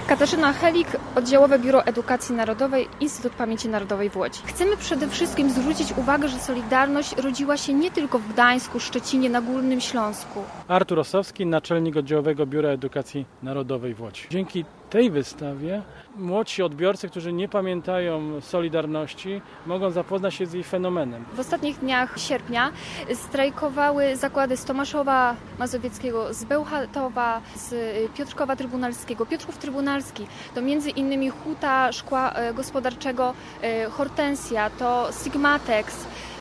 Katarzyna Helik, Oddziałowe Biuro Edukacji Narodowej, Instytut Pamięci Narodowej w Łodzi. Chcemy przede wszystkim zwrócić uwagę, że Solidarność rodziła się nie tylko w Gdańsku, Szczecinie, na Górnym Śląsku. Artur Rosowski, naczelnik Oddziałowego Biura Edukacji Narodowej w Łodzi. Dzięki tej wystawie młodsi odbiorcy, którzy nie pamiętają Solidarności, mogą zapoznać się z jej fenomenem. W ostatnich dniach sierpnia strajkowały zakłady z Tomaszowa Mazowieckiego, z Bełchatowa, z Piotrkowa Trybunalskiego. Piotrków Trybunalski to m.in. Huta Szkła Gospodarczego Hortensja, to Sigmatex.